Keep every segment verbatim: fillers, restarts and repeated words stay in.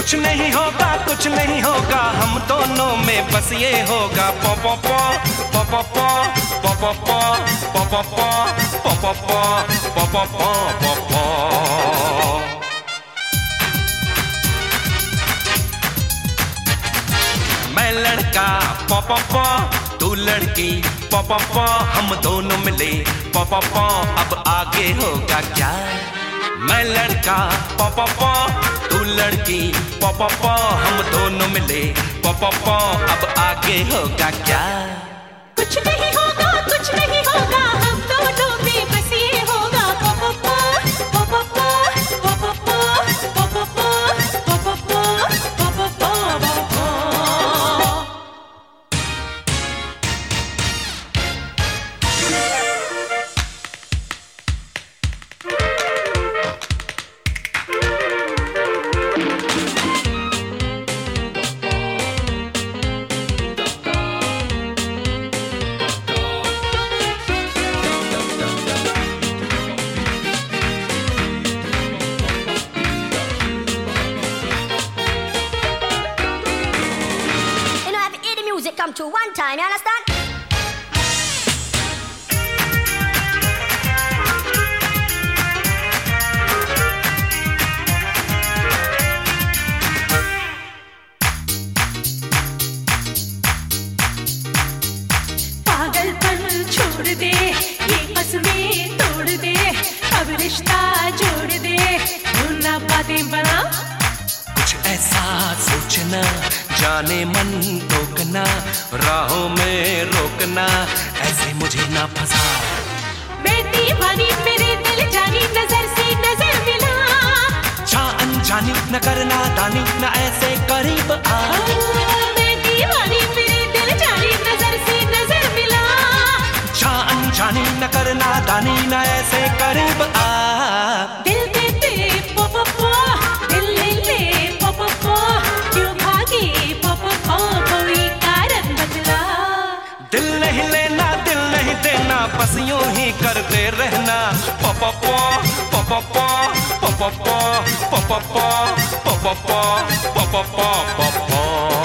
कुछ नहीं होगा कुछ नहीं होगा हम दोनों में बस ये होगा पो पो पो पो पो पो पो पो पो पो पो पो पो पो पो पो पो पो। मैं लड़का पो पो पो तू लड़की पो पो पो हम दोनों मिले पो पो पो अब आगे होगा क्या। मैं लड़का पो पो पो तू लड़की पो पो पो हम दोनों मिले पो पो पो अब आगे होगा क्या। कुछ नहीं होगा कुछ नहीं होगा हम दोनों में बस ये होगा पो पो पो पो पो पो पो पो पो पो पो पो पो पो पो पो। Come to one time, you understand? पागलपन छोड़ दे ये कसमें तोड़ दे अब रिश्ता जोड़ दे भूलना बातें बना। कुछ ऐसा सोचना जाने मन टोकना राहों में रोकना ऐसे मुझे ना फंसा। मैं दीवानी मेरे दिल जानी नजर से नजर मिला। जा अनजानी न करना दानी न ऐसे करीब आ। मैं दीवानी मेरे दिल जानी नजर से नजर मिला। जा अनजानी न करना दानी न ऐसे करीब आ। दिल दे दे पो पो पो दिल ले ले पो पो पो क्यों भागे पो पो पो कोई कारण बदला। दिल नहीं लेना दिल नहीं देना बस यूं ही करते रहना पो पो पो पो पो पो पो पो पो पो पो पो पो पो पो पो पो।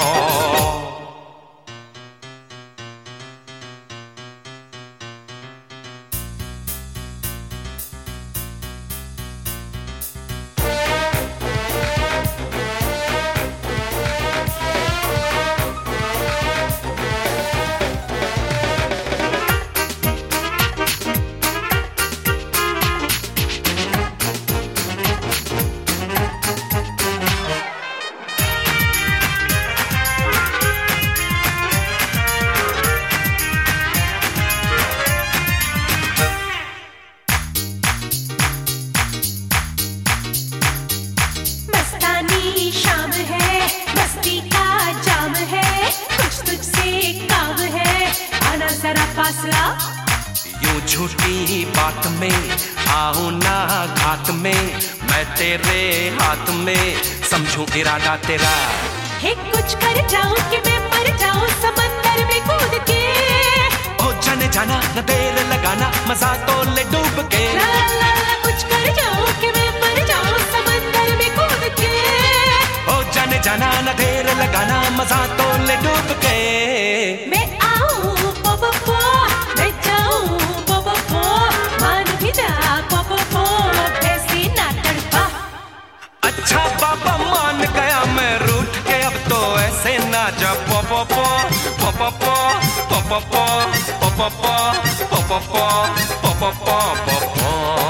शाम है मस्ती का जाम है कुछ तुझसे काम है आना जरा फासला। यूं झूठी बात में आऊं ना घात में मैं तेरे हाथ में समझूं इरादा तेरा। हे कुछ कर जाऊं कि मैं मर जाऊं समंदर में कूद के। ओ जाने जाना न देर लगाना मजा तो ले डूब के। ला ला ला कुछ कर जाऊं कि मैं मर जाऊं समंदर में कूद के। ओ जाने जाना न देर लगाना मजा तो ले डूब के। मैं आऊं पो पो पो मैं जाऊं पो पो पो मान भी जा पो पो पो ऐसे ना तड़पा। अच्छा बाबा मान गया मैं रूठ के अब तो ऐसे ना जा पो पो पो पो पो पो पो पो पो पो पो पो पो पो पो पो पो पो।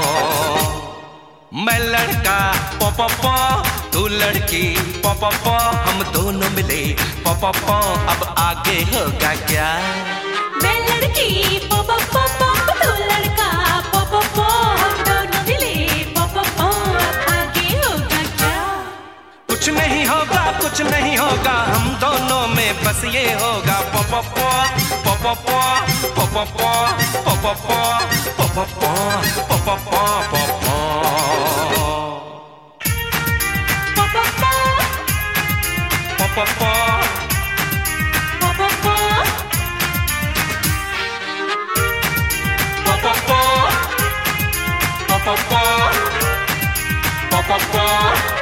मैं लड़का पो पो पो तू लड़की पो पो पो हम दोनों मिले पो पो पो अब आगे होगा क्या। मैं लड़की पो पो पो पो तू लड़का पो पो पो हम दोनों मिले पो पो पो अब आगे होगा क्या। कुछ नहीं होगा कुछ नहीं होगा हम दोनों में बस ये होगा पो पो पो पो पो पो पो पो पो पो पो पो पो पो पो पो पो पो। Pa pa pa pa pa pa pa pa pa pa pa pa pa pa